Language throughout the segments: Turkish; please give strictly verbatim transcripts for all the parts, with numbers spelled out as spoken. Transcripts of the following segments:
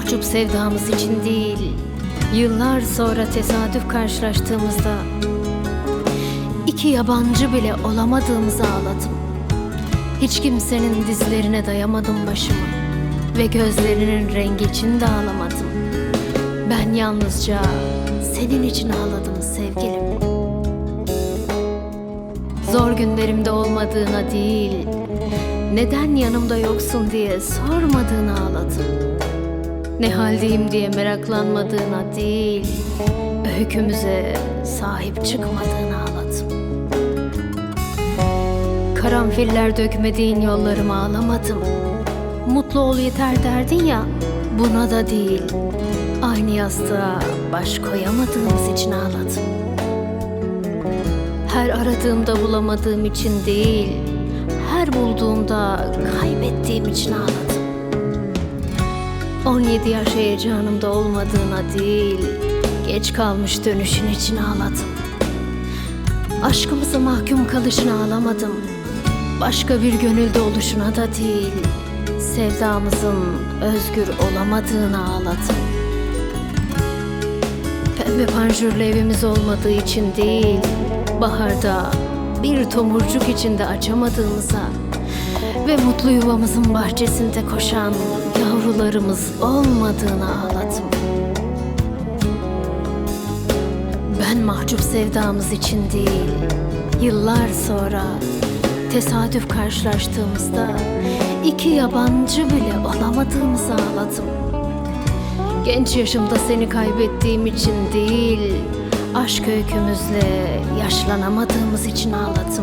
mahcup sevdamız için değil, yıllar sonra tesadüf karşılaştığımızda iki yabancı bile olamadığımızı ağladım. Hiç kimsenin dizlerine dayamadım başımı ve gözlerinin rengi için de ağlamadım. Ben yalnızca senin için ağladım sevgilim. Zor günlerimde olmadığına değil, neden yanımda yoksun diye sormadığına ağladım. Ne haldeyim diye meraklanmadığına değil, öykümüze sahip çıkmadığına ağladım. Karanfiller dökmediğin yollarıma ağlamadım. Mutlu ol yeter derdin ya, buna da değil, aynı yastığa baş koyamadığımız için ağladım. Her aradığımda bulamadığım için değil, her bulduğumda kaybettiğim için ağladım. on yedi yaş heyecanımda olmadığına değil, geç kalmış dönüşün için ağladım. Aşkımıza mahkum kalışına ağlamadım, başka bir gönülde oluşuna da değil, sevdamızın özgür olamadığına ağladım. Pembe panjurlu evimiz olmadığı için değil, baharda bir tomurcuk içinde açamadığımıza ve mutlu yuvamızın bahçesinde koşan yavrularımız olmadığına ağladım. Ben mahcup sevdamız için değil, yıllar sonra tesadüf karşılaştığımızda iki yabancı bile olamadığımızı ağladım. Genç yaşımda seni kaybettiğim için değil, aşk öykümüzle yaşlanamadığımız için ağladım.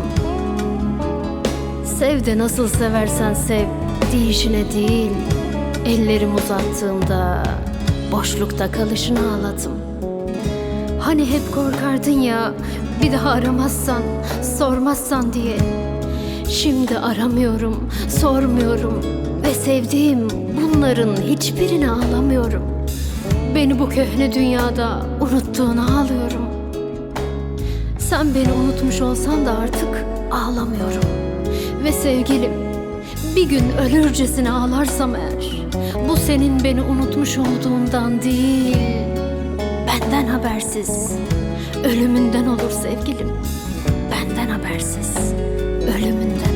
Sev de nasıl seversen sev deyişine değil, ellerim uzattığımda boşlukta kalışına ağladım. Hani hep korkardın ya, bir daha aramazsan, sormazsan diye. Şimdi aramıyorum, sormuyorum ve sevdiğim bunların hiçbirine ağlamıyorum. Beni bu köhne dünyada unuttuğuna ağlıyorum. Sen beni unutmuş olsan da artık ağlamıyorum. Ve sevgilim, bir gün ölürcesine ağlarsam eğer, bu senin beni unutmuş olduğundan değil, benden habersiz, ölümünden olur sevgilim. Benden habersiz, ölümünden.